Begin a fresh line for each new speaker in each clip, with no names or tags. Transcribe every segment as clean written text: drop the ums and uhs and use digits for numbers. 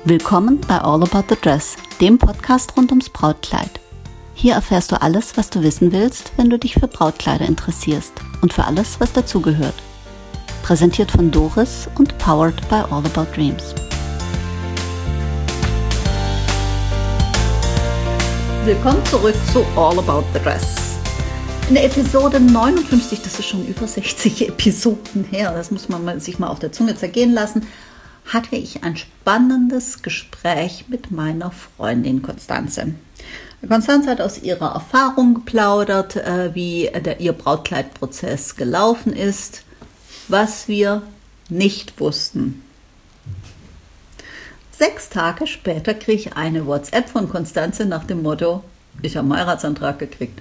Willkommen bei All About the Dress, dem Podcast rund ums Brautkleid. Hier erfährst du alles, was du wissen willst, wenn du dich für Brautkleider interessierst und für alles, was dazugehört. Präsentiert von Doris und powered by All About Dreams. Willkommen zurück zu All About the Dress. In der Episode 59, das ist schon über 60 Episoden her, das muss man sich mal auf der Zunge zergehen lassen, hatte ich ein spannendes Gespräch mit meiner Freundin Konstanze. Konstanze hat aus ihrer Erfahrung geplaudert, wie ihr Brautkleidprozess gelaufen ist, was wir nicht wussten. 6 Tage später kriege ich eine WhatsApp von Konstanze nach dem Motto, ich habe einen Heiratsantrag gekriegt.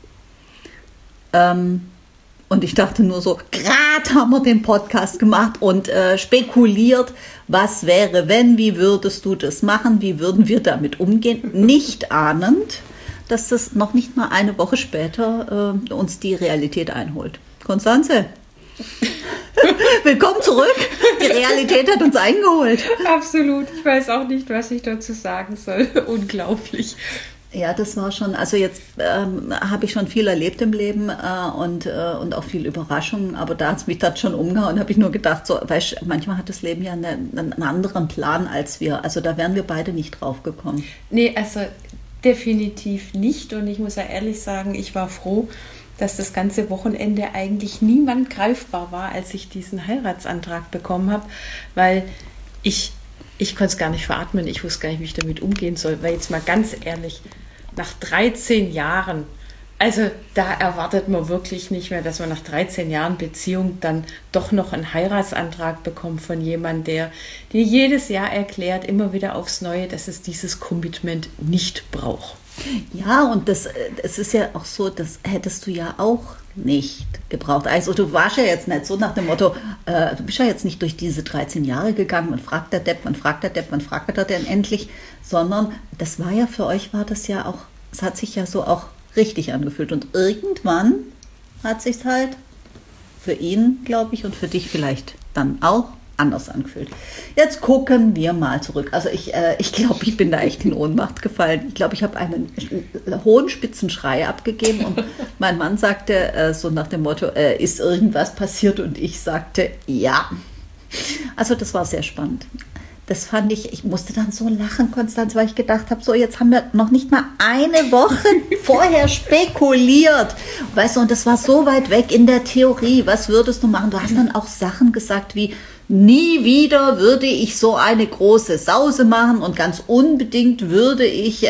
Und ich dachte nur so, gerade haben wir den Podcast gemacht und spekuliert, was wäre, wenn, wie würdest du das machen, wie würden wir damit umgehen, nicht ahnend, dass das noch nicht mal eine Woche später uns die Realität einholt. Konstanze, willkommen zurück, die Realität hat uns eingeholt.
Absolut, ich weiß auch nicht, was ich dazu sagen soll, unglaublich.
Ja, das war schon, also jetzt habe ich schon viel erlebt im Leben und auch viel Überraschungen, aber da hat es mich dann schon umgehauen, habe ich nur gedacht, so, weißt, manchmal hat das Leben ja einen anderen Plan als wir, also da wären wir beide nicht drauf gekommen.
Nee, also definitiv nicht und ich muss ja ehrlich sagen, ich war froh, dass das ganze Wochenende eigentlich niemand greifbar war, als ich diesen Heiratsantrag bekommen habe, weil ich konnte es gar nicht veratmen, ich wusste gar nicht, wie ich damit umgehen soll, weil jetzt mal ganz ehrlich, nach 13 Jahren, also da erwartet man wirklich nicht mehr, dass man nach 13 Jahren Beziehung dann doch noch einen Heiratsantrag bekommt von jemandem, der dir jedes Jahr erklärt, immer wieder aufs Neue, dass es dieses Commitment nicht braucht.
Ja, und es ist ja auch so, das hättest du ja auch nicht gebraucht. Also du warst ja jetzt nicht so nach dem Motto, du bist ja jetzt nicht durch diese 13 Jahre gegangen, man fragt der Depp, wann fragt er denn endlich, sondern das war ja für euch, war das ja auch, es hat sich ja so auch richtig angefühlt und irgendwann hat sich's halt für ihn, glaube ich, und für dich vielleicht dann auch anders angefühlt. Jetzt gucken wir mal zurück. Also ich glaube, ich bin da echt in Ohnmacht gefallen. Ich glaube, ich habe einen hohen Spitzenschrei abgegeben und mein Mann sagte so nach dem Motto, ist irgendwas passiert? Und ich sagte, ja. Also das war sehr spannend. Das fand ich musste dann so lachen, Konstanz, weil ich gedacht habe, so jetzt haben wir noch nicht mal eine Woche vorher spekuliert. Weißt du, und das war so weit weg in der Theorie. Was würdest du machen? Du hast dann auch Sachen gesagt wie, nie wieder würde ich so eine große Sause machen und ganz unbedingt würde ich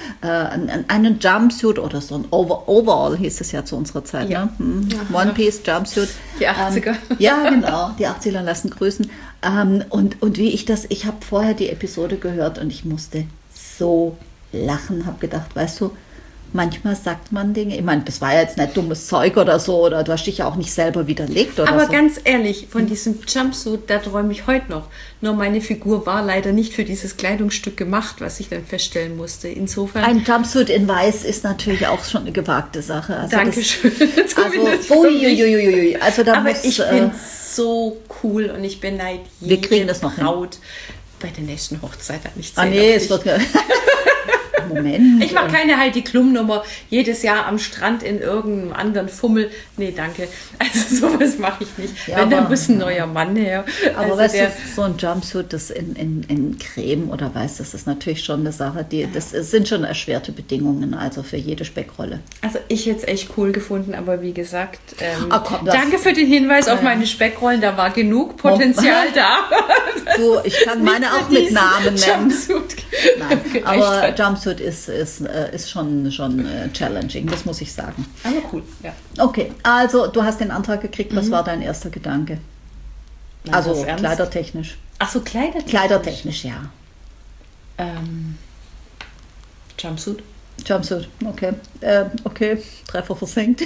einen Jumpsuit oder so ein Overall hieß es ja zu unserer Zeit, ja. Ne? One-Piece Jumpsuit.
Die 80er.
Ja, genau, die 80er lassen grüßen. Und wie ich habe vorher die Episode gehört und ich musste so lachen, habe gedacht, weißt du, manchmal sagt man Dinge, ich meine, das war ja jetzt nicht dummes Zeug oder so, oder du hast dich ja auch nicht selber widerlegt oder
aber so. Aber ganz ehrlich, von diesem Jumpsuit, da träume ich heute noch. Nur meine Figur war leider nicht für dieses Kleidungsstück gemacht, was ich dann feststellen musste. Insofern.
Ein Jumpsuit in Weiß ist natürlich auch schon eine gewagte Sache. Also
Dankeschön.
Also da
aber
muss,
ich bin so cool und ich beneide
wir kriegen das noch
Braut hin. Bei der nächsten Hochzeit hat nicht
es wird Moment.
Ich mache keine Heidi Klum-Nummer jedes Jahr am Strand in irgendeinem anderen Fummel. Nee, danke. Also sowas mache ich nicht. Ja, wenn, dann muss ein neuer Mann her.
Aber also weißt du, so ein Jumpsuit, das in Creme oder weiß, das ist natürlich schon eine Sache, das sind schon erschwerte Bedingungen, also für jede Speckrolle.
Also ich hätte es echt cool gefunden, aber wie gesagt, danke für den Hinweis auf meine Speckrollen, da war genug Potenzial da.
Du, ich kann meine auch mit Namen nennen. Nein, aber Jumpsuit ist schon challenging, das muss ich sagen.
Aber cool, ja.
Okay, also du hast den Antrag gekriegt, was war dein erster Gedanke? Nein, also kleidertechnisch.
Ach so, kleidertechnisch?
Kleidertechnisch, ja.
Jumpsuit,
okay. Okay, Treffer versenkt.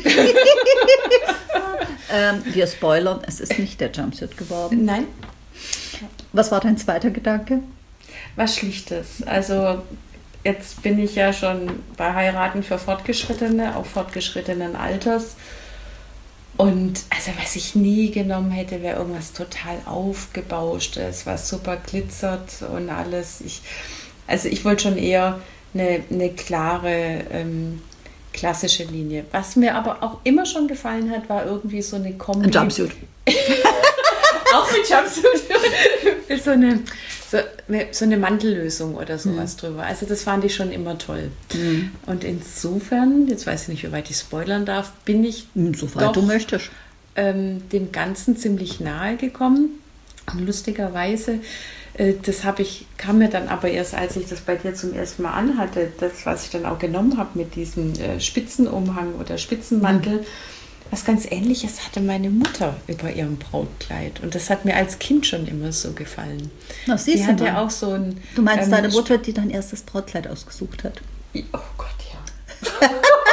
Wir spoilern, es ist nicht der Jumpsuit geworden.
Nein.
Was war dein zweiter Gedanke?
Was Schlichtes, also jetzt bin ich ja schon bei Heiraten für Fortgeschrittene, auch fortgeschrittenen Alters. Und also was ich nie genommen hätte, wäre irgendwas total aufgebauschtes, was super glitzert und alles. Ich wollte schon eher eine klare, klassische Linie. Was mir aber auch immer schon gefallen hat, war irgendwie so eine Kombi.
Ein Jumpsuit.
Auch mit Jumpsuit. so eine Mantellösung oder sowas drüber. Also das fand ich schon immer toll. Und insofern, jetzt weiß ich nicht, wie weit ich spoilern darf, bin ich
soweit du möchtest.
Dem Ganzen ziemlich nahe gekommen. Und lustigerweise, kam mir dann aber erst, als ich das bei dir zum ersten Mal anhatte, das, was ich dann auch genommen habe mit diesem Spitzenumhang oder Spitzenmantel, was ganz Ähnliches hatte meine Mutter über ihrem Brautkleid. Und das hat mir als Kind schon immer so gefallen.
Na, siehst
die hatte ja auch so ein...
Du meinst deine Mutter, die dein erstes Brautkleid ausgesucht hat?
Oh Gott, ja.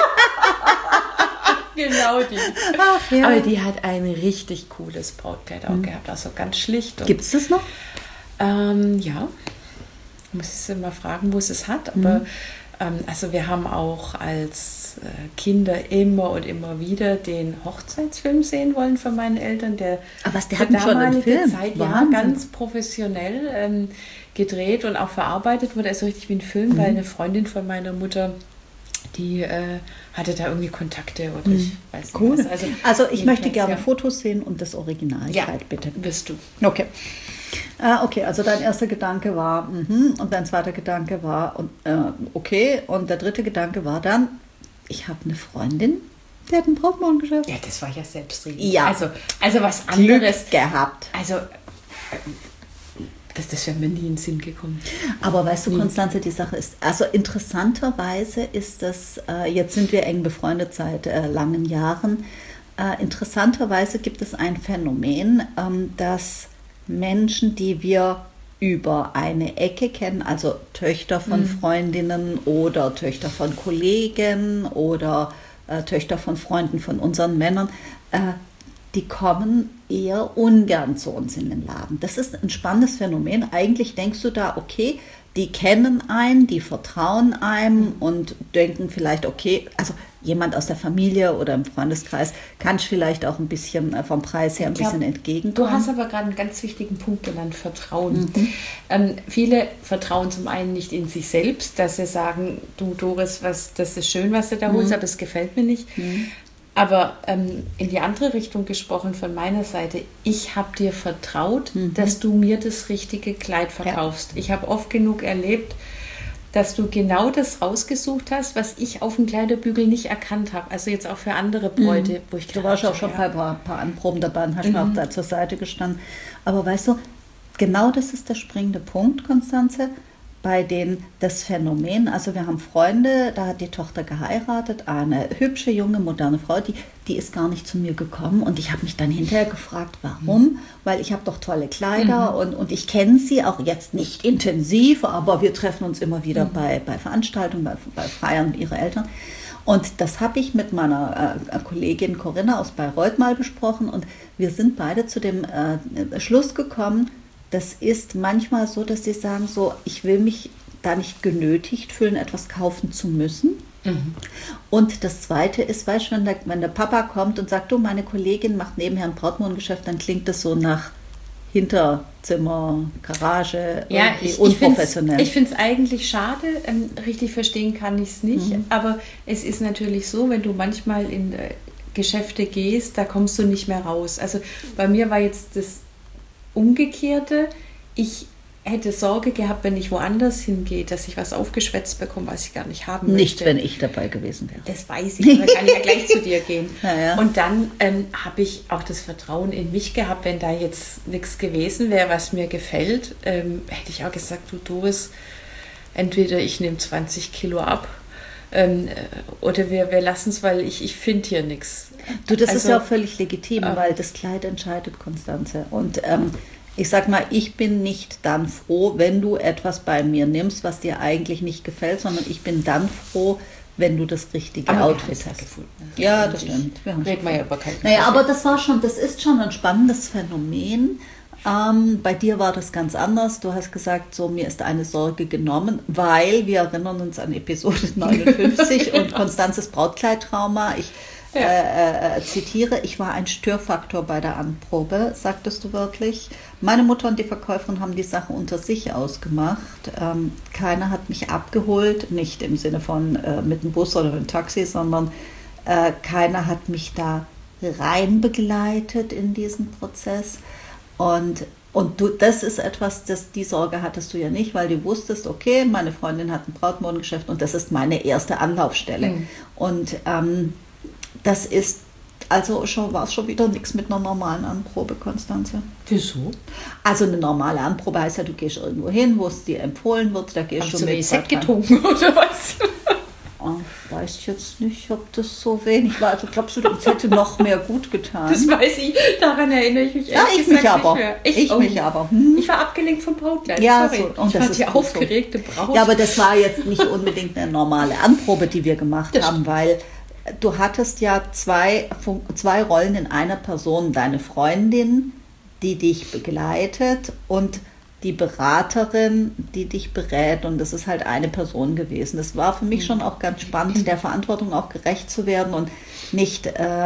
Genau die.
Ach, ja.
Aber die hat ein richtig cooles Brautkleid auch gehabt. Also ganz schlicht.
Gibt es das noch?
Ja. Ich muss jetzt mal fragen, wo es es hat. Aber also wir haben auch als Kinder immer und immer wieder den Hochzeitsfilm sehen wollen von meinen Eltern. Der
hatten schon einen Film?
Zeit, ja, ganz professionell gedreht und auch verarbeitet wurde. Also richtig wie ein Film, weil eine Freundin von meiner Mutter, die hatte da irgendwie Kontakte oder ich weiß nicht
cool.
was.
Also ich möchte gerne Fotos sehen und das Originalkleid, bitte.
Wirst du.
Okay. Okay, also dein erster Gedanke war, und dein zweiter Gedanke war, okay, und der dritte Gedanke war dann, ich habe eine Freundin, die hat ein Brautmodengeschäft.
Ja, das war ja selbstredend.
Ja.
Also was anderes
Glück gehabt.
Also das wäre mir nie in den Sinn gekommen.
Aber weißt du, Konstanze, die Sache ist, also interessanterweise ist das, jetzt sind wir eng befreundet seit langen Jahren, interessanterweise gibt es ein Phänomen, dass Menschen, die wir über eine Ecke kennen, also Töchter von Freundinnen oder Töchter von Kollegen oder Töchter von Freunden von unseren Männern, die kommen eher ungern zu uns in den Laden. Das ist ein spannendes Phänomen. Eigentlich denkst du da, okay, die kennen einen, die vertrauen einem und denken vielleicht, okay, also jemand aus der Familie oder im Freundeskreis kann vielleicht auch ein bisschen vom Preis her ein bisschen entgegenkommen.
Du hast aber gerade einen ganz wichtigen Punkt genannt, Vertrauen. Viele vertrauen zum einen nicht in sich selbst, dass sie sagen, du Doris, das ist schön, was du da holst, aber es gefällt mir nicht. Aber in die andere Richtung gesprochen von meiner Seite, ich habe dir vertraut, dass du mir das richtige Kleid verkaufst. Ja. Ich habe oft genug erlebt, dass du genau das rausgesucht hast, was ich auf dem Kleiderbügel nicht erkannt habe. Also jetzt auch für andere Bräute, wo ich
du warst auch schon bei ein paar Anproben dabei und hast mir auch da zur Seite gestanden. Aber weißt du, genau das ist der springende Punkt, Konstanze, bei denen das Phänomen, also wir haben Freunde, da hat die Tochter geheiratet, eine hübsche, junge, moderne Frau, die ist gar nicht zu mir gekommen und ich habe mich dann hinterher gefragt, warum? Weil ich habe doch tolle Kleider und ich kenne sie auch jetzt nicht intensiv, aber wir treffen uns immer wieder bei Veranstaltungen, bei Feiern ihrer Eltern. Und das habe ich mit meiner Kollegin Corinna aus Bayreuth mal besprochen und wir sind beide zu dem Schluss gekommen, das ist manchmal so, dass sie sagen, so, ich will mich da nicht genötigt fühlen, etwas kaufen zu müssen. Und das Zweite ist, weißt du, wenn der Papa kommt und sagt, du, meine Kollegin macht nebenher ein Brautmodengeschäft, dann klingt das so nach Hinterzimmer, Garage, unprofessionell.
Ich finde es eigentlich schade, richtig verstehen kann ich es nicht, aber es ist natürlich so, wenn du manchmal in Geschäfte gehst, da kommst du nicht mehr raus. Also bei mir war jetzt das Umgekehrte, ich hätte Sorge gehabt, wenn ich woanders hingehe, dass ich was aufgeschwätzt bekomme, was ich gar nicht haben möchte.
Nicht, wenn ich dabei gewesen wäre.
Das weiß ich, aber kann ich ja gleich zu dir gehen.
Ja.
Und dann habe ich auch das Vertrauen in mich gehabt, wenn da jetzt nichts gewesen wäre, was mir gefällt, hätte ich auch gesagt, du Doris, entweder ich nehme 20 Kilo ab oder wir lassen es, weil ich finde hier nichts.
Du, das ist ja auch völlig legitim, weil das Kleid entscheidet, Konstanze. Und ich sag mal, ich bin nicht dann froh, wenn du etwas bei mir nimmst, was dir eigentlich nicht gefällt, sondern ich bin dann froh, wenn du das richtige Outfit hast.
Gefunden.
Ja, das stimmt.
Reden wir ja über keinen
aber das ist schon ein spannendes Phänomen. Bei dir war das ganz anders. Du hast gesagt, so, mir ist eine Sorge genommen, weil wir erinnern uns an Episode 59 und Konstanzes Brautkleidtrauma. zitiere, ich war ein Störfaktor bei der Anprobe, sagtest du wörtlich. Meine Mutter und die Verkäuferin haben die Sache unter sich ausgemacht. Keiner hat mich abgeholt, nicht im Sinne von mit dem Bus oder mit dem Taxi, sondern keiner hat mich da rein begleitet in diesen Prozess. Und das ist etwas, die Sorge hattest du ja nicht, weil du wusstest, okay, meine Freundin hat ein Brautmodengeschäft und das ist meine erste Anlaufstelle. Und das ist, also war es schon wieder nichts mit einer normalen Anprobe, Konstanze.
Wieso?
Also eine normale Anprobe heißt ja, du gehst irgendwo hin, wo es dir empfohlen wird, da gehst du mit.
Sekt getrunken oder was?
Ich weiß jetzt nicht, ob das so wenig war. Also glaubst du, das hätte noch mehr gut getan?
Das weiß ich, daran erinnere ich mich
ja, ich mich aber.
Ich war abgelenkt vom Brautkleid,
ja,
sorry.
So, und
ich war die aufgeregte Braut.
Ja, aber das war jetzt nicht unbedingt eine normale Anprobe, die wir gemacht haben, weil du hattest ja zwei Rollen in einer Person. Deine Freundin, die dich begleitet, und die Beraterin, die dich berät, und das ist halt eine Person gewesen. Das war für mich schon auch ganz spannend, der Verantwortung auch gerecht zu werden und nicht,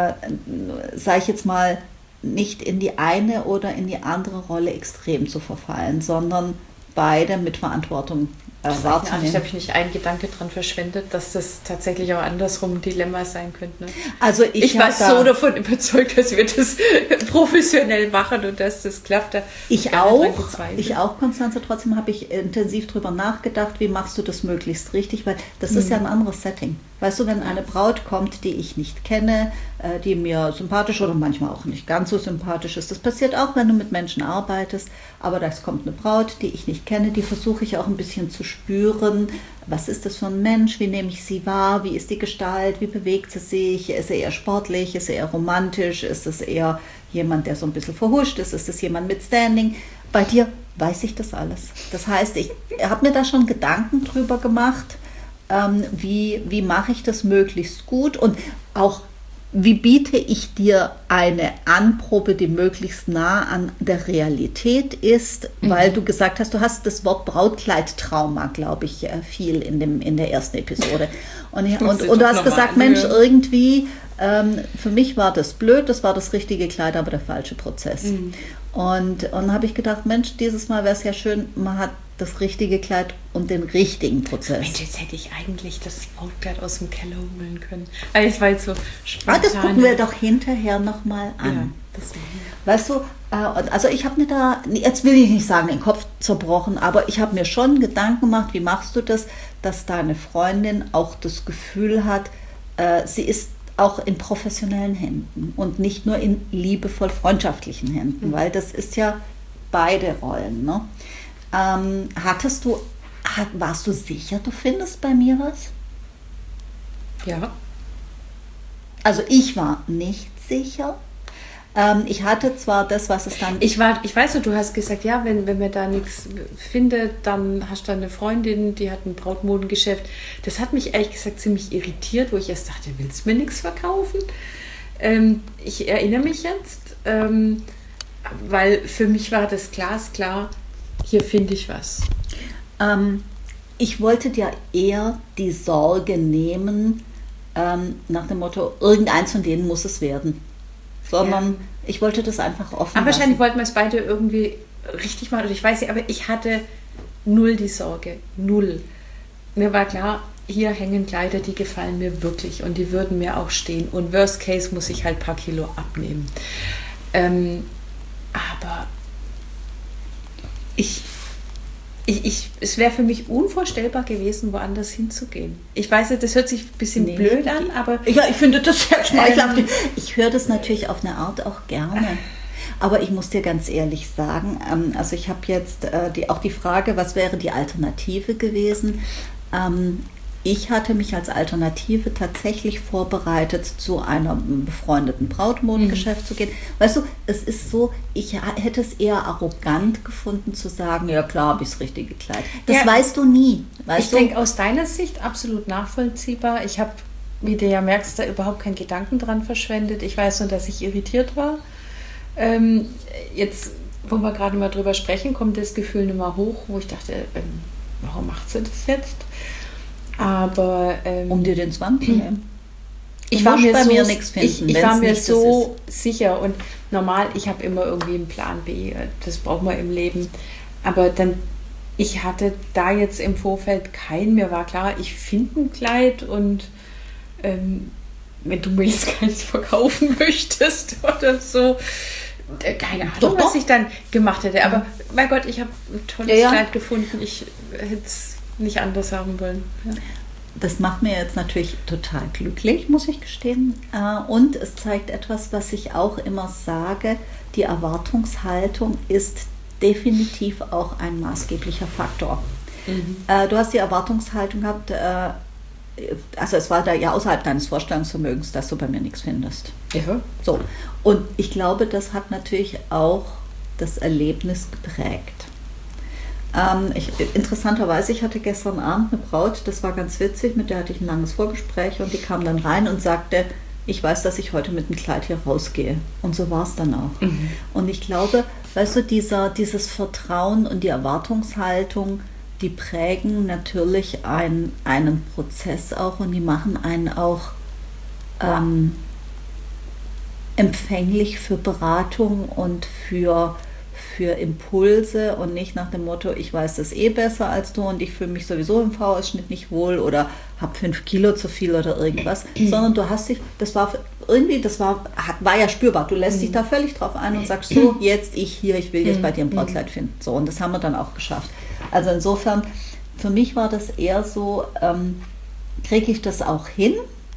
sage ich jetzt mal, nicht in die eine oder in die andere Rolle extrem zu verfallen, sondern beide mit Verantwortung wahrzunehmen.
Ich habe nicht einen Gedanke dran verschwendet, dass das tatsächlich auch andersrum ein Dilemma sein könnte. Ne?
Also
ich war so davon überzeugt, dass wir das professionell machen und dass das klappt.
Ich auch, Konstanze. Trotzdem habe ich intensiv darüber nachgedacht, wie machst du das möglichst richtig, weil das ist ja ein anderes Setting. Weißt du, wenn eine Braut kommt, die ich nicht kenne, die mir sympathisch oder manchmal auch nicht ganz so sympathisch ist, das passiert auch, wenn du mit Menschen arbeitest, aber da kommt eine Braut, die ich nicht kenne, die versuche ich auch ein bisschen zu spüren, was ist das für ein Mensch, wie nehme ich sie wahr, wie ist die Gestalt, wie bewegt sie sich, ist sie eher sportlich, ist sie eher romantisch, ist es eher jemand, der so ein bisschen verhuscht ist es jemand mit Standing. Bei dir weiß ich das alles. Das heißt, ich habe mir da schon Gedanken drüber gemacht, wie mache ich das möglichst gut und auch wie biete ich dir eine Anprobe, die möglichst nah an der Realität ist, weil du gesagt hast, du hast das Wort Brautkleidtrauma, glaube ich, viel in der ersten Episode. Und du hast gesagt, Mensch, irgendwie, für mich war das blöd, das war das richtige Kleid, aber der falsche Prozess. Und dann habe ich gedacht, Mensch, dieses Mal wäre es ja schön, man hat das richtige Kleid und den richtigen Prozess.
Mensch, jetzt hätte ich eigentlich das Brautkleid aus dem Keller holen können. Also es war jetzt so spontan.
Das gucken wir doch hinterher nochmal an.
Ja,
weißt du, also ich habe mir da, jetzt will ich nicht sagen, den Kopf zerbrochen, aber ich habe mir schon Gedanken gemacht, wie machst du das, dass deine Freundin auch das Gefühl hat, sie ist auch in professionellen Händen und nicht nur in liebevoll freundschaftlichen Händen, weil das ist ja beide Rollen, ne? Warst du sicher, du findest bei mir was?
Ja.
Also ich war nicht sicher. Ich hatte zwar das, was es dann...
Ich weiß nicht, du hast gesagt, ja, wenn man da nichts findet, dann hast du eine Freundin, die hat ein Brautmodengeschäft. Das hat mich ehrlich gesagt ziemlich irritiert, wo ich erst dachte, willst du mir nichts verkaufen? Ich erinnere mich jetzt, weil für mich war das glasklar, hier finde ich was.
Ich wollte dir eher die Sorge nehmen, nach dem Motto, irgendeins von denen muss es werden. Sondern ich wollte das einfach offen
Aber wahrscheinlich wollten wir es beide irgendwie richtig machen. Oder ich weiß nicht, aber ich hatte null die Sorge. Null. Mir war klar, hier hängen Kleider, die gefallen mir wirklich und die würden mir auch stehen. Und worst case muss ich halt ein paar Kilo abnehmen. Aber es wäre für mich unvorstellbar gewesen, woanders hinzugehen. Ich weiß nicht, das hört sich ein bisschen blöd an, aber...
Ja, ich finde das sehr schmeichelhaft. Ich höre das natürlich auf eine Art auch gerne. Aber ich muss dir ganz ehrlich sagen, also ich habe jetzt auch die Frage, was wäre die Alternative gewesen? Ich hatte mich als Alternative tatsächlich vorbereitet, zu einem befreundeten Brautmodengeschäft zu gehen. Weißt du, es ist so, ich hätte es eher arrogant gefunden zu sagen, ja klar, habe ich das richtige Kleid. Das weißt du nie.
Ich denke, aus deiner Sicht absolut nachvollziehbar. Ich habe, wie du ja merkst, da überhaupt keinen Gedanken dran verschwendet. Ich weiß nur, dass ich irritiert war. Jetzt, wo wir gerade mal drüber sprechen, kommt das Gefühl nicht mehr hoch, wo ich dachte, warum macht sie das jetzt? Aber
um dir den Zwang zu nehmen.
Ich war mir
bei
so,
mir nichts finden.
Ich war mir so sicher und normal, ich habe immer irgendwie einen Plan B, das braucht man im Leben. Aber dann, ich hatte da jetzt im Vorfeld keinen, mir war klar, ich finde ein Kleid und wenn du mir jetzt keins verkaufen möchtest oder so, keine Ahnung, was ich dann gemacht hätte. Aber mein Gott, ich habe ein tolles Kleid gefunden, ich hätte es nicht anders haben wollen. Ja.
Das macht mir jetzt natürlich total glücklich, muss ich gestehen. Und es zeigt etwas, was ich auch immer sage, die Erwartungshaltung ist definitiv auch ein maßgeblicher Faktor. Du hast die Erwartungshaltung gehabt, also es war da ja außerhalb deines Vorstellungsvermögens, dass du bei mir nichts findest.
Ja.
So. Und ich glaube, das hat natürlich auch das Erlebnis geprägt. Interessanterweise, ich hatte gestern Abend eine Braut, das war ganz witzig, mit der hatte ich ein langes Vorgespräch und die kam dann rein und sagte, ich weiß, dass ich heute mit einem Kleid hier rausgehe. Und so war es dann auch. Und ich glaube, weißt du, dieses Vertrauen und die Erwartungshaltung, die prägen natürlich einen Prozess auch und die machen einen auch empfänglich für Beratung und für Impulse und nicht nach dem Motto, ich weiß das eh besser als du und ich fühle mich sowieso im VS-Schnitt nicht wohl oder habe 5 Kilo zu viel oder irgendwas, sondern du hast dich, das war ja spürbar, du lässt dich da völlig drauf ein und sagst so, jetzt ich will jetzt bei dir ein Brautkleid finden. So, und das haben wir dann auch geschafft. Also insofern, für mich war das eher so, kriege ich das auch hin?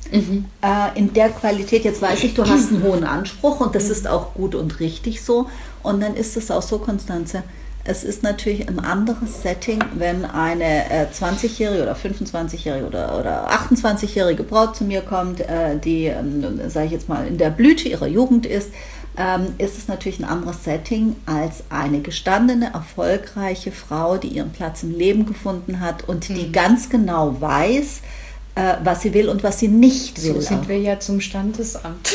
In der Qualität, jetzt weiß ich, du hast einen hohen Anspruch und das ist auch gut und richtig so. Und dann ist es auch so, Konstanze, es ist natürlich ein anderes Setting, wenn eine 20-jährige oder 25-jährige oder 28-jährige Braut zu mir kommt, die, sage ich jetzt mal, in der Blüte ihrer Jugend ist es natürlich ein anderes Setting als eine gestandene, erfolgreiche Frau, die ihren Platz im Leben gefunden hat und die ganz genau weiß, was sie will und was sie nicht will.
So sind wir ja zum Standesamt.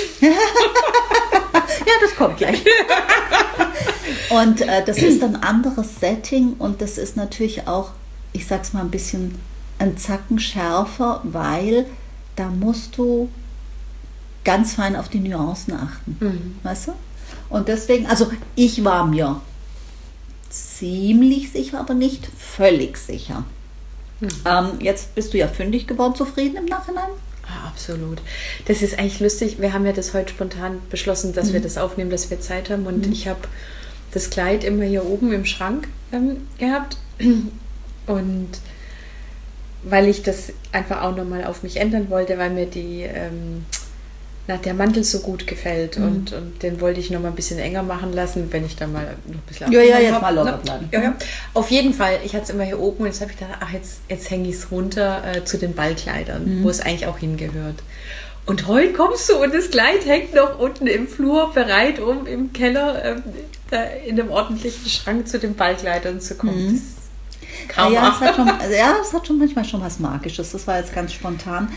Ja, das kommt gleich. Und das ist ein anderes Setting und das ist natürlich auch, ich sag's mal ein bisschen, ein Zacken schärfer, weil da musst du ganz fein auf die Nuancen achten. Weißt du? Und deswegen, also ich war mir ziemlich sicher, aber nicht völlig sicher. Jetzt bist du ja fündig geworden, zufrieden im Nachhinein?
Ah, absolut. Das ist eigentlich lustig. Wir haben ja das heute spontan beschlossen, dass wir das aufnehmen, dass wir Zeit haben. Und ich habe das Kleid immer hier oben im Schrank gehabt. Und weil ich das einfach auch nochmal auf mich ändern wollte, weil mir der Mantel so gut gefällt und den wollte ich noch mal ein bisschen enger machen lassen, wenn ich dann mal noch ein bisschen
jetzt mal locker bleiben.
Ja. Auf jeden Fall, ich hatte es immer hier oben und jetzt habe ich gedacht, jetzt hänge ich es runter zu den Ballkleidern, wo es eigentlich auch hingehört. Und heute kommst du und das Kleid hängt noch unten im Flur bereit, um im Keller in einem ordentlichen Schrank zu den Ballkleidern zu kommen.
Ja, es hat schon manchmal schon was Magisches. Das war jetzt ganz spontan.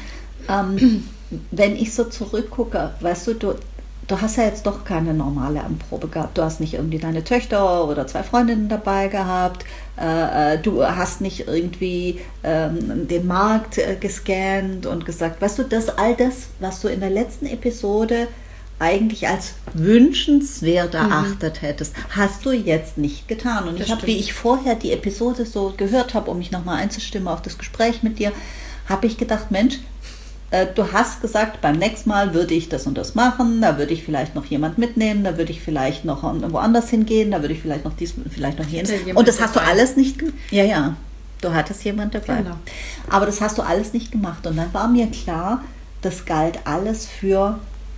Wenn ich so zurückgucke, weißt du, du hast ja jetzt doch keine normale Anprobe gehabt. Du hast nicht irgendwie deine Töchter oder 2 Freundinnen dabei gehabt. Du hast nicht irgendwie den Markt gescannt und gesagt, weißt du, all das, was du in der letzten Episode eigentlich als wünschenswert erachtet hättest, hast du jetzt nicht getan. Und wie ich vorher die Episode so gehört habe, um mich nochmal einzustimmen auf das Gespräch mit dir, habe ich gedacht, Mensch, du hast gesagt, beim nächsten Mal würde ich das und das machen, da würde ich vielleicht noch jemand mitnehmen, da würde ich vielleicht noch woanders hingehen, da würde ich vielleicht noch dies, vielleicht noch jenes. Und das hast du alles nicht gemacht. Ja, du hattest jemand dabei. Genau. Aber das hast du alles nicht gemacht. Und dann war mir klar, das galt alles für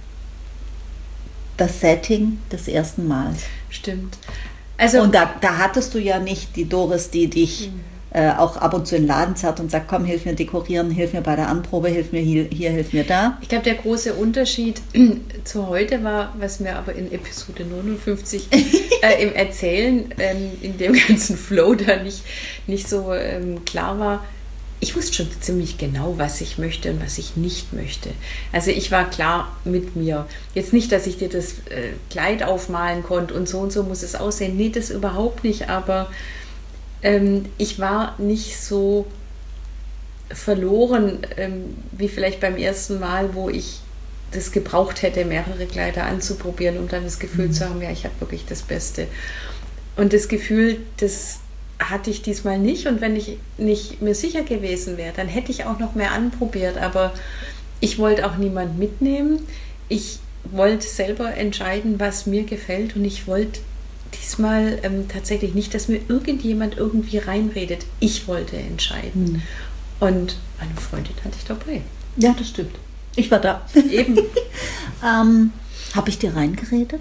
das Setting des ersten Mals.
Stimmt.
Also, und da hattest du ja nicht die Doris, die dich auch ab und zu in den Laden zerrt und sagt, komm, hilf mir dekorieren, hilf mir bei der Anprobe, hilf mir hier, hilf mir da.
Ich glaube, der große Unterschied zu heute war, was mir aber in Episode 59 im Erzählen, in dem ganzen Flow da nicht so klar war. Ich wusste schon ziemlich genau, was ich möchte und was ich nicht möchte. Also ich war klar mit mir. Jetzt nicht, dass ich dir das Kleid aufmalen konnte und so muss es aussehen. Nee, das überhaupt nicht, aber ich war nicht so verloren wie vielleicht beim ersten Mal, wo ich das gebraucht hätte, mehrere Kleider anzuprobieren, um dann das Gefühl zu haben, ja, ich habe wirklich das Beste. Und das Gefühl, das hatte ich diesmal nicht. Und wenn ich nicht mir sicher gewesen wäre, dann hätte ich auch noch mehr anprobiert. Aber ich wollte auch niemand mitnehmen. Ich wollte selber entscheiden, was mir gefällt. Und ich wollte diesmal tatsächlich nicht, dass mir irgendjemand irgendwie reinredet. Ich wollte entscheiden. Und meine Freundin hatte ich dabei.
Ja, das stimmt. Ich war da.
Eben.
Habe ich dir reingeredet?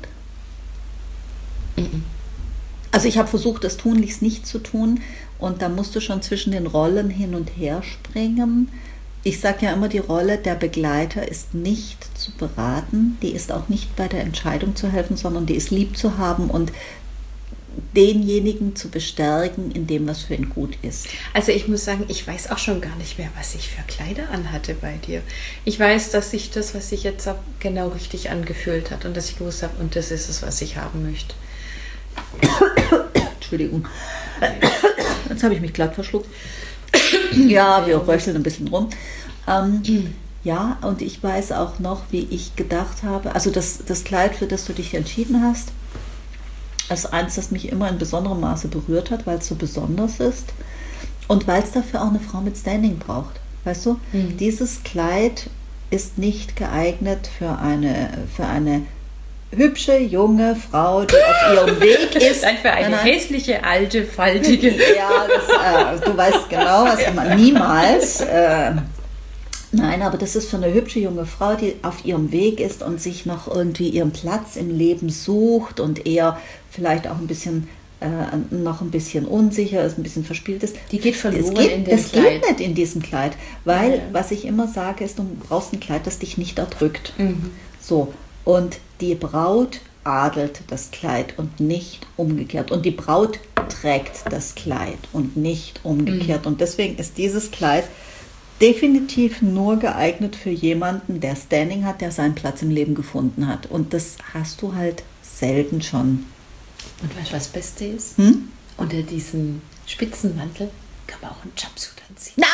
Also ich habe versucht, das tunlichst nicht zu tun. Und da musst du schon zwischen den Rollen hin und her springen. Ich sage ja immer, die Rolle der Begleiter ist nicht zu beraten. Die ist auch nicht bei der Entscheidung zu helfen, sondern die ist lieb zu haben und denjenigen zu bestärken in dem, was für ihn gut ist.
Also ich muss sagen, ich weiß auch schon gar nicht mehr, was ich für Kleider anhatte bei dir. Ich weiß, dass sich das, was ich jetzt habe, genau richtig angefühlt hat und dass ich gewusst habe, und das ist es, was ich haben möchte.
Entschuldigung. Jetzt habe ich mich glatt verschluckt. Ja, wir röcheln ein bisschen rum. Ja, und ich weiß auch noch, wie ich gedacht habe, also das Kleid, für das du dich entschieden hast, ist eins, das mich immer in besonderem Maße berührt hat, weil es so besonders ist und weil es dafür auch eine Frau mit Standing braucht. Weißt du, dieses Kleid ist nicht geeignet für eine hübsche, junge Frau, die auf ihrem Weg ist.
Nein, für eine hässliche, alte, faltige.
Ja, du weißt genau, was ich meine. Niemals. Nein, aber das ist für eine hübsche junge Frau, die auf ihrem Weg ist und sich noch irgendwie ihren Platz im Leben sucht und eher vielleicht auch noch ein bisschen unsicher ist, ein bisschen verspielt ist.
Die geht verloren in dem
Das
Kleid.
geht nicht in diesem Kleid, weil, was ich immer sage, ist, du brauchst ein Kleid, das dich nicht erdrückt. So, und die Braut adelt das Kleid und nicht umgekehrt. Und die Braut trägt das Kleid und nicht umgekehrt. Und deswegen ist dieses Kleid definitiv nur geeignet für jemanden, der Standing hat, der seinen Platz im Leben gefunden hat. Und das hast du halt selten schon.
Und weißt du, was das Beste ist? Unter diesem Spitzenmantel kann man auch einen Jumpsuit anziehen.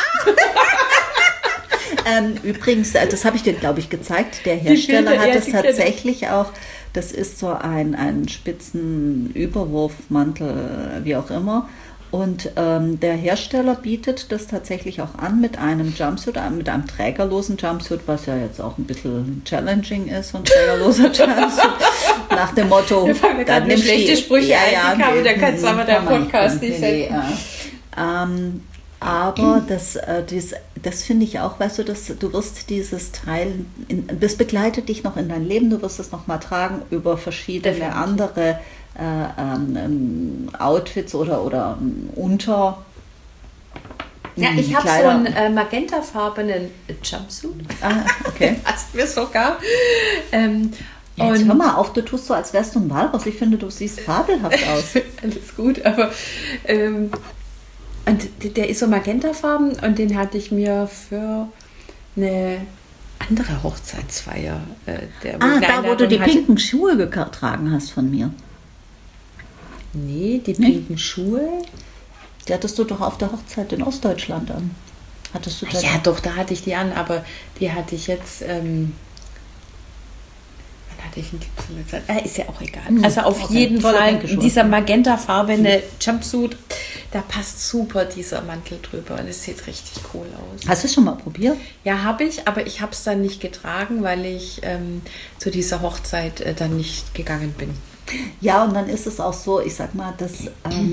Übrigens, das habe ich dir, glaube ich, gezeigt. Der Hersteller hat es tatsächlich auch. Das ist so ein Spitzenüberwurfmantel, wie auch immer. Und der Hersteller bietet das tatsächlich auch an mit einem Jumpsuit, mit einem trägerlosen Jumpsuit, was ja jetzt auch ein bisschen challenging ist, so ein trägerloser Jumpsuit. Nach dem Motto,
dann nimmst du schlechte Sprüche ein, da kannst du aber der Podcast nicht senden.
Aber das finde ich auch, weißt du, du wirst dieses Teil, das begleitet dich noch in dein Leben, du wirst es noch mal tragen über verschiedene andere Outfits oder unter.
Ja, ich habe so einen magentafarbenen Jumpsuit.
Okay.
Hast mir sogar.
Jetzt hör mal auf, du tust so, als wärst du ein Walross. Ich finde, du siehst fabelhaft aus.
Alles gut, aber und der ist so magentafarben und den hatte ich mir für eine andere Hochzeitsfeier.
Da wo du die pinken Schuhe getragen hast von mir.
Nee, die pinken Schuhe.
Die hattest du doch auf der Hochzeit in Ostdeutschland an. Hattest du das?
Ja, doch, da hatte ich die an, aber die hatte ich jetzt. Wann hatte ich einen Gipfel? Ist ja auch egal. Also auf jeden Fall dieser magentafarbene Jumpsuit, da passt super dieser Mantel drüber und es sieht richtig cool aus.
Hast du es schon mal probiert?
Ja, habe ich, aber ich habe es dann nicht getragen, weil ich zu dieser Hochzeit dann nicht gegangen bin.
Ja, und dann ist es auch so, ich sag mal, das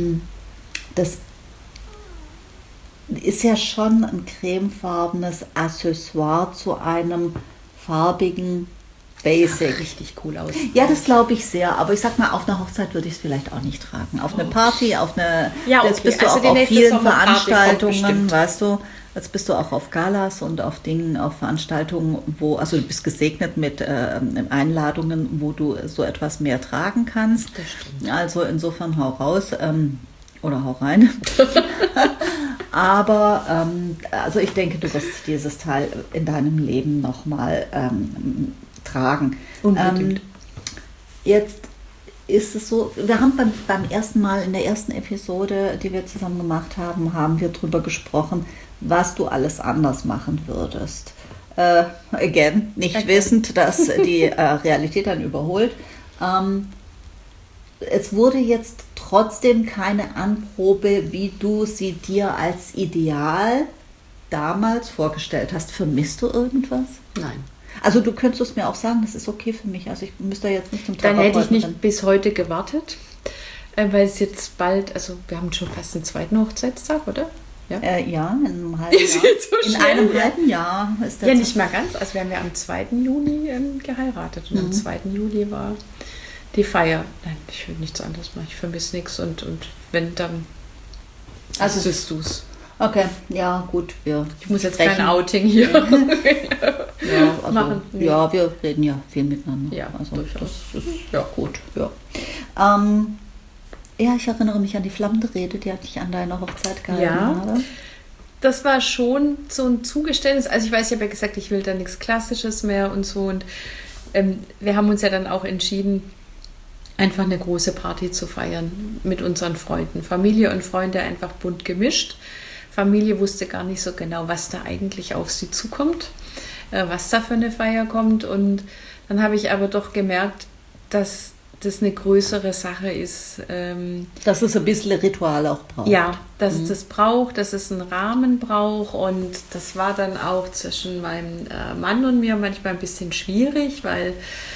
ist ja schon ein cremefarbenes Accessoire zu einem farbigen Basic.
Sah richtig cool aus.
Ja, das glaube ich sehr. Aber ich sag mal, auf einer Hochzeit würde ich es vielleicht auch nicht tragen. Auf eine Party, jetzt bist du also auch auf vielen Veranstaltungen, weißt du. Jetzt bist du auch auf Galas und auf Veranstaltungen, also du bist gesegnet mit Einladungen, wo du so etwas mehr tragen kannst.
Das stimmt.
Also insofern hau raus oder hau rein. Aber also ich denke, du wirst dieses Teil in deinem Leben nochmal tragen.
Unbedingt.
Jetzt ist es so, wir haben beim ersten Mal in der ersten Episode, die wir zusammen gemacht haben, haben wir darüber gesprochen, was du alles anders machen würdest. again, nicht wissend, dass die Realität dann überholt. Es wurde jetzt trotzdem keine Anprobe, wie du sie dir als Ideal damals vorgestellt hast. Vermisst du irgendwas?
Nein.
Also du könntest es mir auch sagen, das ist okay für mich. Also ich müsste jetzt nicht zum
Dann hätte ich nicht
rennen.
bis heute gewartet, weil es jetzt bald, also wir haben schon fast den zweiten Hochzeitstag, oder?
Ja, in einem halben
Ist
Jahr.
jetzt so
In
schnell,
einem
ja.
halben Jahr ist der
Ja, nicht mal ganz. Also wir haben ja am 2. Juli geheiratet und am 2. Juli war die Feier. Nein, ich will nichts anderes machen. Ich vermisse nichts und wenn, dann
Also
bist du's.
Okay, ja gut.
Ich muss jetzt kein Outing hier
ja, also,
machen. Nee.
Ja, wir reden ja viel miteinander.
Ja,
also
durchaus.
das ist gut. Ja. Ja, ich erinnere mich an die flammende Rede, die ich an deiner Hochzeit gehalten habe.
Das war schon so ein Zugeständnis. Also ich weiß, ich habe ja gesagt, ich will da nichts Klassisches mehr und so. Und wir haben uns ja dann auch entschieden, einfach eine große Party zu feiern mit unseren Freunden. Familie und Freunde einfach bunt gemischt. Familie wusste gar nicht so genau, was da eigentlich auf sie zukommt, was da für eine Feier kommt. Und dann habe ich aber doch gemerkt, dass das eine größere Sache ist.
Dass es ein bisschen Ritual auch braucht.
Ja, dass es das braucht, dass es einen Rahmen braucht. Und das war dann auch zwischen meinem Mann und mir manchmal ein bisschen schwierig, weil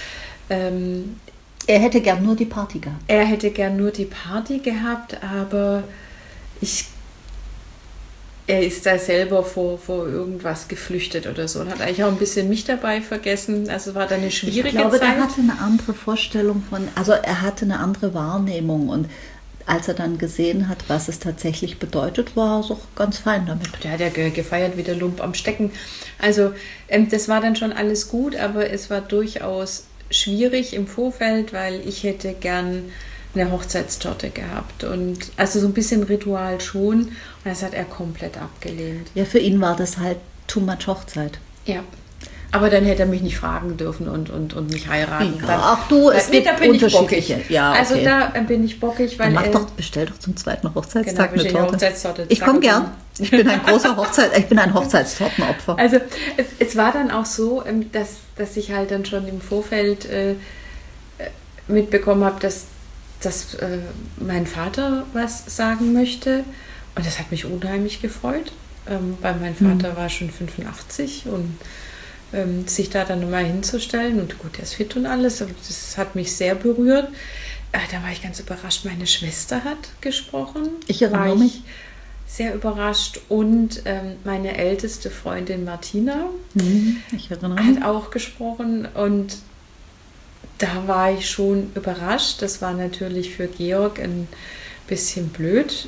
er hätte gern nur die Party gehabt.
Er hätte gern nur die Party gehabt, aber er ist da selber vor irgendwas geflüchtet oder so und hat eigentlich auch ein bisschen mich dabei vergessen. Also war da eine schwierige Zeit.
Ich glaube, er hatte eine andere Vorstellung also er hatte eine andere Wahrnehmung und als er dann gesehen hat, was es tatsächlich bedeutet, war er auch ganz fein damit.
Der hat ja gefeiert wie der Lump am Stecken. Also das war dann schon alles gut, aber es war durchaus schwierig im Vorfeld, weil ich hätte gern eine Hochzeitstorte gehabt und also so ein bisschen Ritual schon und das hat er komplett abgelehnt.
Ja, für ihn war das halt too much Hochzeit.
Ja, aber dann hätte er mich nicht fragen dürfen und mich heiraten.
Ja,
Dann,
ach du, es gibt
da bin ich bockig.
Ja, okay.
Also da bin ich bockig, weil
bestell doch zum zweiten Hochzeitstag
genau,
eine Torte.
Hochzeitstorte.
Ich komme gern. Ich bin ein ein Hochzeitstortenopfer.
Also es war dann auch so, dass ich halt dann schon im Vorfeld mitbekommen habe, dass mein Vater was sagen möchte. Und das hat mich unheimlich gefreut, weil mein Vater war schon 85 und sich da dann nochmal hinzustellen. Und gut, er ist fit und alles, aber das hat mich sehr berührt. Da war ich ganz überrascht. Meine Schwester hat gesprochen.
Ich erinnere mich.
Sehr überrascht. Und meine älteste Freundin Martina hat auch gesprochen. Und da war ich schon überrascht. Das war natürlich für Georg ein bisschen blöd,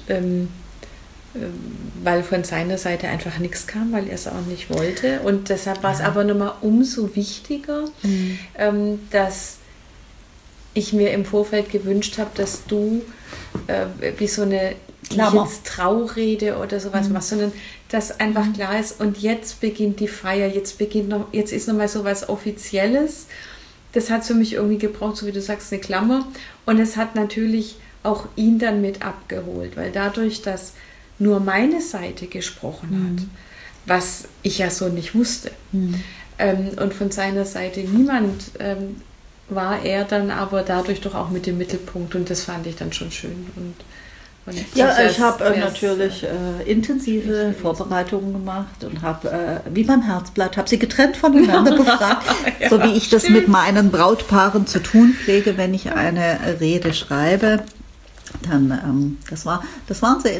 weil von seiner Seite einfach nichts kam, weil er es auch nicht wollte. Und deshalb war es aber nochmal umso wichtiger, dass ich mir im Vorfeld gewünscht habe, dass du wie so eine jetzt Traurede oder sowas machst, sondern dass einfach klar ist, und jetzt beginnt die Feier, jetzt ist nochmal so was Offizielles. Das hat für mich irgendwie gebraucht, so wie du sagst, eine Klammer. Und es hat natürlich auch ihn dann mit abgeholt, weil dadurch, dass nur meine Seite gesprochen hat, was ich ja so nicht wusste, und von seiner Seite niemand, war er dann aber dadurch doch auch mit dem Mittelpunkt und das fand ich dann schon schön. Und
ja, ich habe natürlich intensive Vorbereitungen gemacht und habe, wie beim Herzblatt, habe sie getrennt voneinander befragt, ja, so wie ich das mit meinen Brautpaaren zu tun pflege, wenn ich eine Rede schreibe. Dann, das waren sehr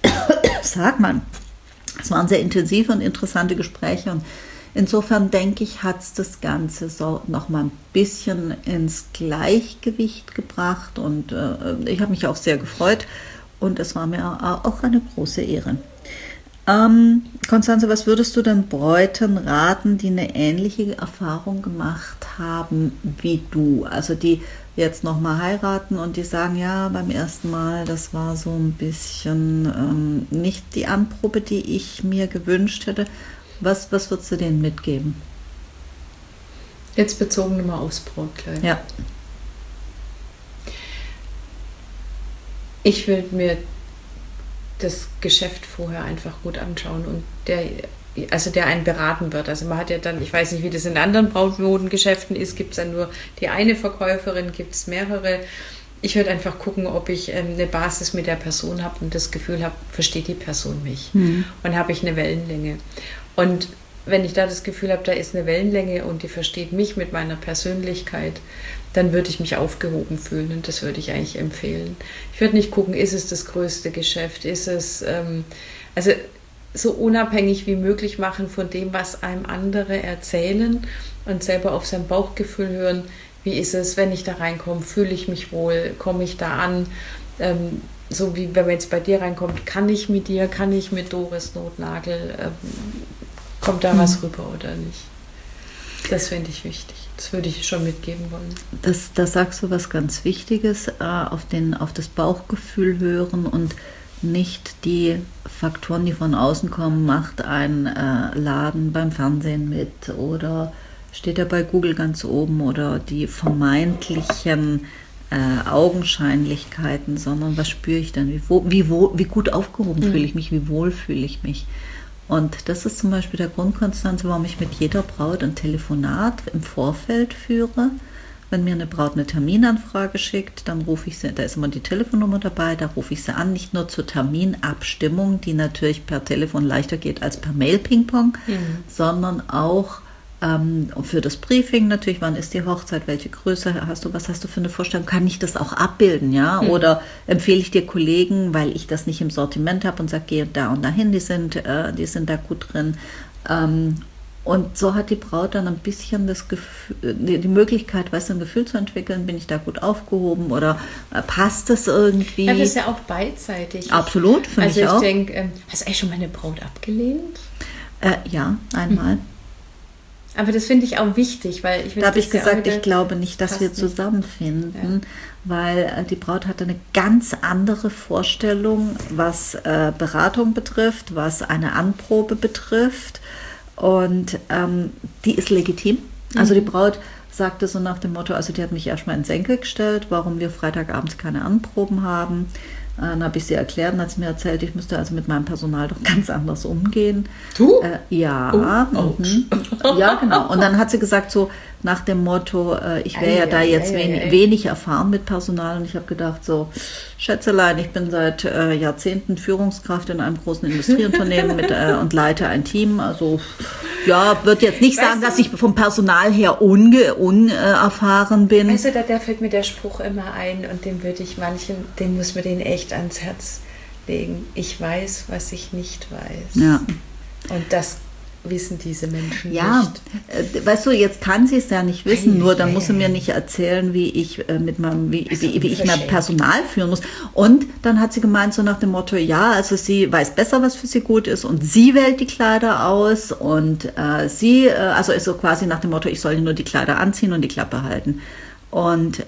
das waren sehr intensive und interessante Gespräche und insofern denke ich, hat es das Ganze so noch mal ein bisschen ins Gleichgewicht gebracht und ich habe mich auch sehr gefreut. Und es war mir auch eine große Ehre. Konstanze, was würdest du den Bräuten raten, die eine ähnliche Erfahrung gemacht haben wie du? Also die jetzt nochmal heiraten und die sagen, ja, beim ersten Mal, das war so ein bisschen nicht die Anprobe, die ich mir gewünscht hätte. Was würdest du denen mitgeben?
Jetzt bezogen nochmal aufs Brautkleid.
Ja.
Ich will mir das Geschäft vorher einfach gut anschauen und also der einen beraten wird. Also man hat ja dann, ich weiß nicht, wie das in anderen Brautmodengeschäften ist, gibt es dann nur die eine Verkäuferin, gibt es mehrere. Ich würde einfach gucken, ob ich eine Basis mit der Person habe und das Gefühl habe, versteht die Person mich und habe ich eine Wellenlänge. Und wenn ich da das Gefühl habe, da ist eine Wellenlänge und die versteht mich mit meiner Persönlichkeit, dann würde ich mich aufgehoben fühlen und das würde ich eigentlich empfehlen. Ich würde nicht gucken, ist es das größte Geschäft, ist es, also so unabhängig wie möglich machen von dem, was einem andere erzählen und selber auf sein Bauchgefühl hören. Wie ist es, wenn ich da reinkomme? Fühle ich mich wohl? Komme ich da an? So wie wenn man jetzt bei dir reinkommt, kann ich mit dir, kann ich mit Doris Notnagel, kommt da was rüber oder nicht? Das finde ich wichtig. Das würde ich schon mitgeben wollen.
Da sagst du was ganz Wichtiges, auf das Bauchgefühl hören und nicht die Faktoren, die von außen kommen, macht ein Laden beim Fernsehen mit oder steht er bei Google ganz oben oder die vermeintlichen Augenscheinlichkeiten, sondern was spüre ich denn? Wie gut aufgehoben fühle ich mich? Wie wohl fühle ich mich? Und das ist zum Beispiel der Grund, Konstanze, warum ich mit jeder Braut ein Telefonat im Vorfeld führe. Wenn mir eine Braut eine Terminanfrage schickt, dann rufe ich sie, da ist immer die Telefonnummer dabei, da rufe ich sie an, nicht nur zur Terminabstimmung, die natürlich per Telefon leichter geht als per Mail-Ping-Pong, sondern auch für das Briefing natürlich, wann ist die Hochzeit, welche Größe hast du, was hast du für eine Vorstellung, kann ich das auch abbilden, ja? Oder empfehle ich dir Kollegen, weil ich das nicht im Sortiment habe und sage, geh da und dahin, die sind da gut drin. Und so hat die Braut dann ein bisschen das Gefühl, die Möglichkeit, ein Gefühl zu entwickeln, bin ich da gut aufgehoben oder passt das irgendwie?
Ja, das ist ja auch beidseitig.
Absolut, finde ich auch.
Also ich denke, hast du eigentlich schon mal eine Braut abgelehnt?
Ja, einmal.
Aber das finde ich auch wichtig, weil
da habe ich gesagt, ich glaube nicht, dass wir zusammenfinden, weil die Braut hatte eine ganz andere Vorstellung, was Beratung betrifft, was eine Anprobe betrifft. Und die ist legitim. Also die Braut sagte so nach dem Motto, also die hat mich erstmal ins Senkel gestellt, warum wir Freitagabends keine Anproben haben. Dann habe ich sie erklärt und hat sie mir erzählt, ich müsste also mit meinem Personal doch ganz anders umgehen.
Du?
Ja. Ja, genau. Und dann hat sie gesagt so nach dem Motto, ich wäre ja da jetzt wenig erfahren mit Personal und ich habe gedacht so, Schätzelein, ich bin seit Jahrzehnten Führungskraft in einem großen Industrieunternehmen und leite ein Team. Also ja, würde jetzt nicht sagen, dass ich vom Personal her unerfahren bin.
Weißt du, da fällt mir der Spruch immer ein und den muss man den echt ans Herz legen. Ich weiß, was ich nicht weiß.
Ja.
Und das wissen diese Menschen nicht.
Weißt du, jetzt kann sie es ja nicht wissen, nur dann muss sie mir nicht erzählen, wie ich mein Personal führen muss. Und dann hat sie gemeint so nach dem Motto, ja, also sie weiß besser, was für sie gut ist und sie wählt die Kleider aus und also ist so quasi nach dem Motto, ich soll nur die Kleider anziehen und die Klappe halten. Und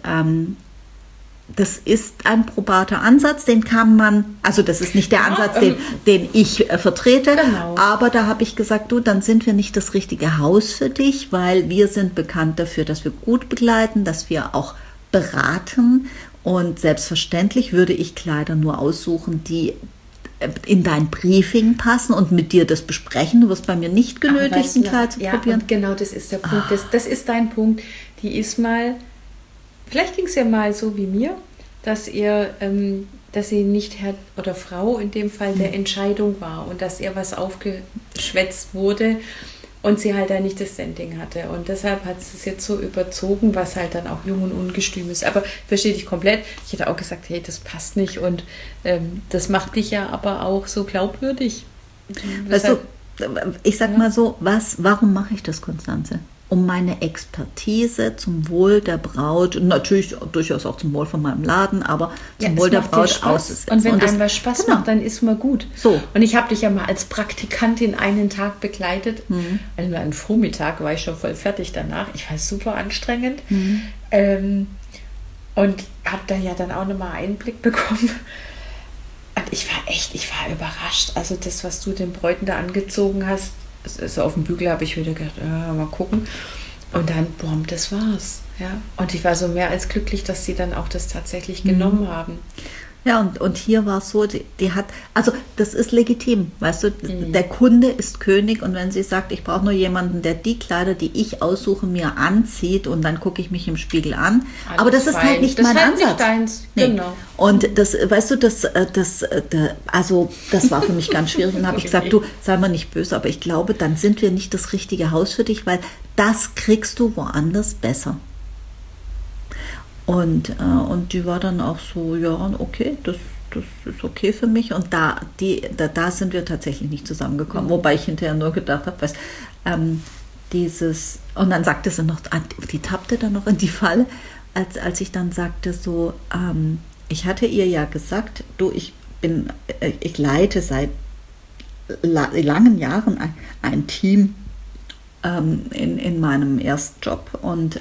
das ist ein probater Ansatz, den kann man, also das ist nicht der Ansatz, den ich vertrete,
genau.
Aber da habe ich gesagt, du, dann sind wir nicht das richtige Haus für dich, weil wir sind bekannt dafür, dass wir gut begleiten, dass wir auch beraten und selbstverständlich würde ich Kleider nur aussuchen, die in dein Briefing passen und mit dir das besprechen. Du wirst bei mir nicht genötigt, ein Kleid zu probieren.
Und genau, das ist der Punkt. Das ist dein Punkt. Die ist mal... Vielleicht ging es ja mal so wie mir, dass sie nicht Herr oder Frau in dem Fall der Entscheidung war und dass ihr was aufgeschwätzt wurde und sie halt da nicht das Standing hatte. Und deshalb hat sie es jetzt so überzogen, was halt dann auch jung und ungestüm ist. Aber verstehe dich komplett. Ich hätte auch gesagt, hey, das passt nicht und das macht dich ja aber auch so glaubwürdig.
Also, ich sag mal so, warum mache ich das, Konstanze? Um meine Expertise zum Wohl der Braut und natürlich durchaus auch zum Wohl von meinem Laden, aber zum Wohl der Braut auszusetzen.
Und wenn einem was Spaß macht, dann ist man gut.
So.
Und ich habe dich ja mal als Praktikantin einen Tag begleitet. Also einen Vormittag war ich schon voll fertig danach. Ich fand es super anstrengend. Und habe da ja dann auch nochmal Einblick bekommen. Und ich war überrascht. Also das, was du den Bräuten da angezogen hast, also auf dem Bügel habe ich wieder gedacht, mal gucken. Und dann, boom, das war's. Ja. Und ich war so mehr als glücklich, dass sie dann auch das tatsächlich genommen haben.
Ja, und hier war es so, die hat, also das ist legitim, weißt du, der Kunde ist König und wenn sie sagt, ich brauche nur jemanden, der die Kleider, die ich aussuche, mir anzieht und dann gucke ich mich im Spiegel an.
Alles
aber das ist
fein.
halt nicht
das
mein
halt
Ansatz.
Nicht deins.
Nee.
Genau.
Und das, weißt du, also das war für mich ganz schwierig und habe ich gesagt, du, sei mal nicht böse, aber ich glaube, dann sind wir nicht das richtige Haus für dich, weil das kriegst du woanders besser. Und die war dann auch so, ja, okay, das ist okay für mich. Und da sind wir tatsächlich nicht zusammengekommen. Wobei ich hinterher nur gedacht habe, und dann sagte sie noch, die tappte dann noch in die Falle, als ich dann sagte so, ich hatte ihr ja gesagt, du, ich leite seit langen Jahren ein Team in meinem ersten Job und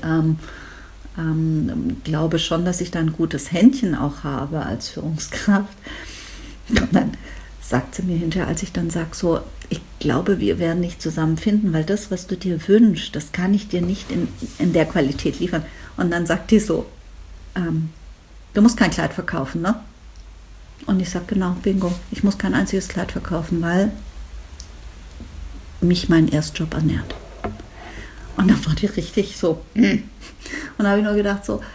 glaube schon, dass ich da ein gutes Händchen auch habe als Führungskraft. Und dann sagt sie mir hinterher, als ich dann sage, so, ich glaube, wir werden nicht zusammenfinden, weil das, was du dir wünschst, das kann ich dir nicht in der Qualität liefern. Und dann sagt die so, du musst kein Kleid verkaufen, ne? Und ich sage, genau, bingo, ich muss kein einziges Kleid verkaufen, weil mich mein Erstjob ernährt. Und dann war die richtig so. Und da habe ich nur gedacht, so,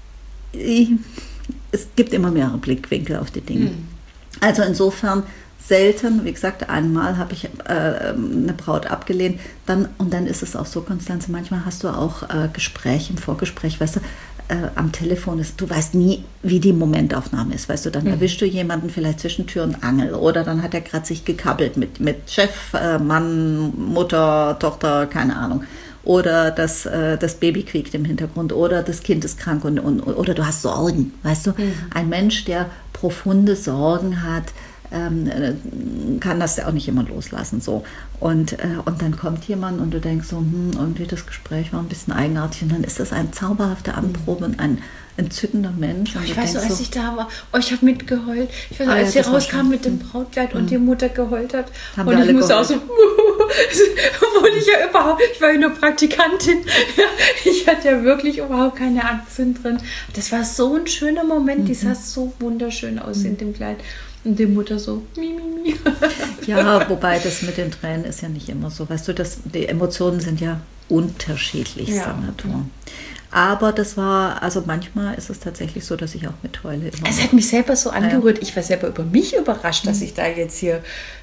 es gibt immer mehrere Blickwinkel auf die Dinge. Also insofern selten, wie gesagt, einmal habe ich eine Braut abgelehnt. Dann ist es auch so, Konstanze, manchmal hast du auch Gespräche im Vorgespräch, weißt du, am Telefon du weißt nie, wie die Momentaufnahme ist, weißt du, dann erwischst du jemanden vielleicht zwischen Tür und Angel oder dann hat er gerade sich gekabbelt mit Chef, Mann, Mutter, Tochter, keine Ahnung. Oder das Baby quiekt im Hintergrund oder das Kind ist krank oder du hast Sorgen, weißt du. Ein Mensch, der profunde Sorgen hat, kann das ja auch nicht immer loslassen. So. Und dann kommt jemand und du denkst so, irgendwie das Gespräch war ein bisschen eigenartig und dann ist das eine zauberhafte Anprobe und ein entzückender Mensch. Und
ich weiß so, als ich da war, ich habe mitgeheult. Ich weiß noch, als sie rauskam mit dem Brautkleid und die Mutter geheult hat.
Haben
und ich musste
geheult.
auch so, obwohl ich war ja nur Praktikantin. Ich hatte ja wirklich überhaupt keine Aktien drin. Das war so ein schöner Moment, die sah so wunderschön aus in dem Kleid. Und die Mutter so, mi.
Ja, wobei das mit den Tränen ist ja nicht immer so. Weißt du, die Emotionen sind ja unterschiedlichster Natur. Aber das war, also manchmal ist es tatsächlich so, dass ich auch mit heule.
Es hat mich selber so angerührt. Ich war selber über mich überrascht, dass ich da jetzt hier...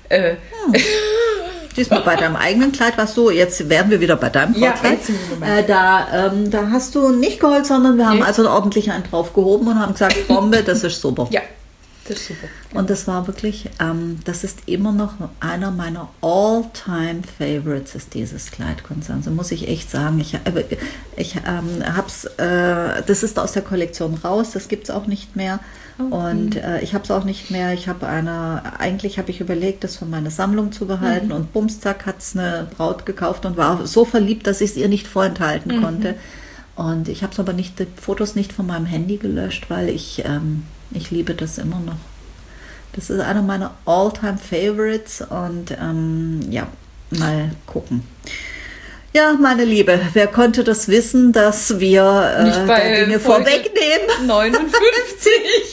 Diesmal bei deinem eigenen Kleid warst du, jetzt wären wir wieder bei deinem Brautkleid. Da hast du nicht geheult, sondern wir haben also ordentlich einen drauf gehoben und haben gesagt, Bombe, das ist super.
Ja. Das ist super.
Und das war wirklich, das ist immer noch einer meiner All-Time-Favorites, ist dieses Kleid, Konstanze, muss ich echt sagen. Ich hab's, das ist aus der Kollektion raus, das gibt es auch nicht mehr. Und ich habe es auch nicht mehr. Eigentlich habe ich überlegt, das für meine Sammlung zu behalten und bumszack hat es eine Braut gekauft und war so verliebt, dass ich es ihr nicht vorenthalten konnte. Und ich habe es aber die Fotos nicht von meinem Handy gelöscht, weil ich liebe das immer noch. Das ist einer meiner All-Time-Favorites und mal gucken. Ja, meine Liebe, wer konnte das wissen, dass wir
nicht bei
Dinge vorwegnehmen?
59.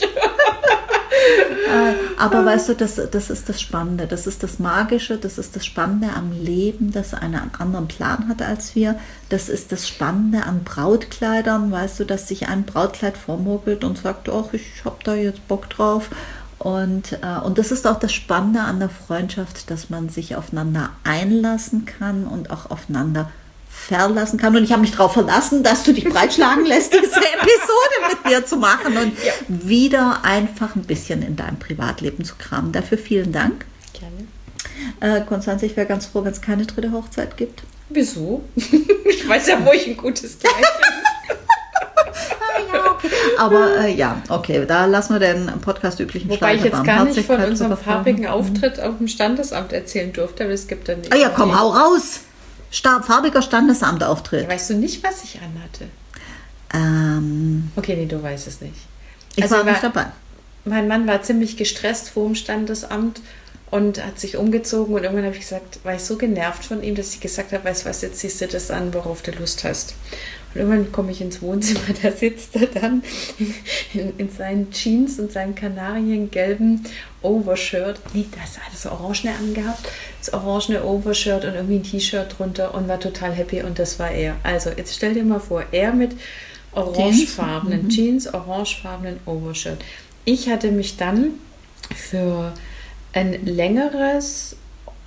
Aber weißt du, das ist das Spannende, das ist das Magische, das ist das Spannende am Leben, das einen anderen Plan hat als wir. Das ist das Spannende an Brautkleidern, weißt du, dass sich ein Brautkleid vormogelt und sagt, ach, ich habe da jetzt Bock drauf. Und das ist auch das Spannende an der Freundschaft, dass man sich aufeinander einlassen kann und auch aufeinander verlassen kann. Und ich habe mich darauf verlassen, dass du dich breitschlagen lässt, diese Episode mit mir zu machen und wieder einfach ein bisschen in deinem Privatleben zu kramen. Dafür vielen Dank. Gerne. Konstanze, ich wäre ganz froh, wenn es keine dritte Hochzeit gibt.
Wieso? Ich weiß ja, wo ich ein gutes Kleid finde.
Okay. Aber okay, da lassen wir den Podcast üblichen
Wobei ich jetzt gar nicht von unserem farbigen Auftritt auf dem Standesamt erzählen durfte, aber es gibt dann nicht.
Komm, hau raus! Farbiger Standesamtauftritt.
Weißt du nicht, was ich anhatte? Okay, nee, du weißt es nicht.
Ich war nicht dabei.
Mein Mann war ziemlich gestresst vor dem Standesamt und hat sich umgezogen. Und irgendwann habe ich gesagt, war ich so genervt von ihm, dass ich gesagt habe, weißt du was, jetzt ziehst du das an, worauf du Lust hast. Und irgendwann komme ich ins Wohnzimmer, da sitzt er dann in seinen Jeans und seinem kanariengelben Overshirt. Das hat so orange angehabt, das orange Overshirt und irgendwie ein T-Shirt drunter und war total happy und das war er. Also jetzt stell dir mal vor, er mit orangefarbenen Jeans, orangefarbenen Overshirt. Ich hatte mich dann für ein längeres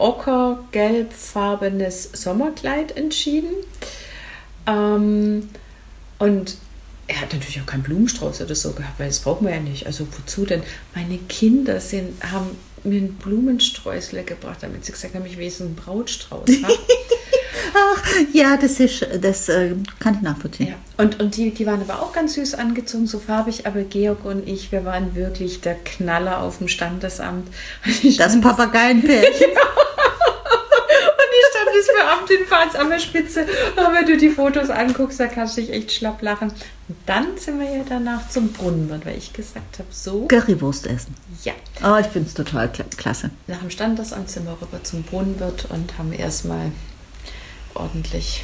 ockergelbfarbenes Sommerkleid entschieden. Und er hat natürlich auch keinen Blumenstrauß oder so gehabt, weil das braucht man ja nicht. Also wozu denn? Meine Kinder haben mir einen Blumensträußle gebracht, damit sie gesagt haben, ich will einen Brautstrauß haben.
Ach, ja, das kann ich nachvollziehen.
Ja. Und die waren aber auch ganz süß angezogen, so farbig, aber Georg und ich, wir waren wirklich der Knaller auf dem Standesamt.
Das Papageienpärchen.
Standesbeamtin war an der Spitze. Aber wenn du die Fotos anguckst, da kannst du dich echt schlapp lachen. Und dann sind wir ja danach zum Brunnenwirt, weil ich gesagt habe, so.
Currywurst essen.
Ja.
Oh, ich finde es total klasse.
Nach dem Standesamt sind wir rüber zum Brunnenwirt und haben erstmal ordentlich.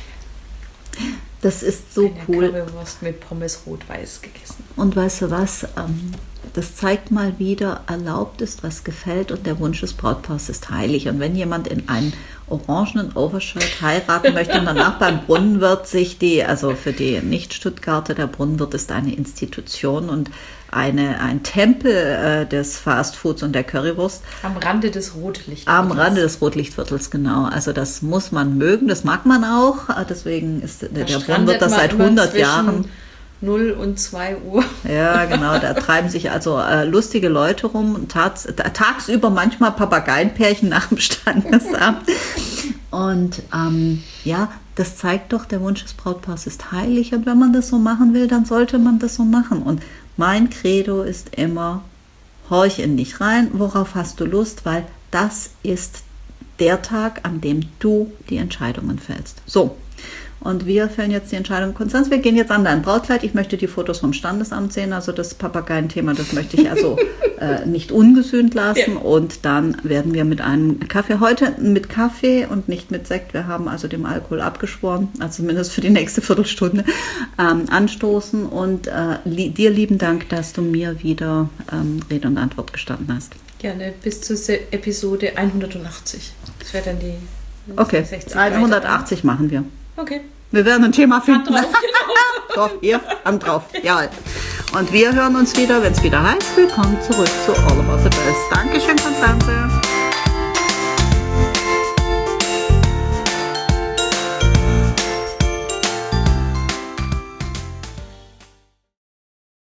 Das ist so cool.
Currywurst mit Pommes rot-weiß gegessen.
Und weißt du was? Das zeigt mal wieder, erlaubt ist, was gefällt und der Wunsch des Brautpaars ist heilig. Und wenn jemand in einen orangenen Overshirt heiraten möchte und danach beim Brunnenwirt also für die Nicht-Stuttgarter, der Brunnenwirt ist eine Institution und ein Tempel des Fastfoods und der Currywurst.
Am Rande des Rotlichtviertels.
Am Rande des Rotlichtviertels, genau. Also das muss man mögen, das mag man auch. Deswegen ist der Brunnenwirt das seit 100 Jahren.
0 und 2 Uhr.
Ja, genau, da treiben sich also lustige Leute rum, tagsüber manchmal Papageienpärchen nach dem Standesamt. Und ja, das zeigt doch, der Wunsch des Brautpaars ist heilig und wenn man das so machen will, dann sollte man das so machen. Und mein Credo ist immer, horch in dich rein, worauf hast du Lust, weil das ist der Tag, an dem du die Entscheidungen fällst. So. Und wir fällen jetzt die Entscheidung, Konstanz, wir gehen jetzt an dein Brautkleid. Ich möchte die Fotos vom Standesamt sehen. Also das Papageienthema, das möchte ich also nicht ungesühnt lassen. Ja. Und dann werden wir mit einem Kaffee, heute mit Kaffee und nicht mit Sekt, wir haben also dem Alkohol abgeschworen, also zumindest für die nächste Viertelstunde, anstoßen. Und dir lieben Dank, dass du mir wieder Rede und Antwort gestanden hast.
Gerne, bis zur Episode 180. Das wäre dann die
okay, 180 machen wir.
Okay.
Wir werden ein Thema finden.
Hand drauf, genau.
Doch, hier, Hand drauf. Ja. Und wir hören uns wieder, wenn es wieder heißt, willkommen zurück zu All About the Best. Dankeschön, Konstanze.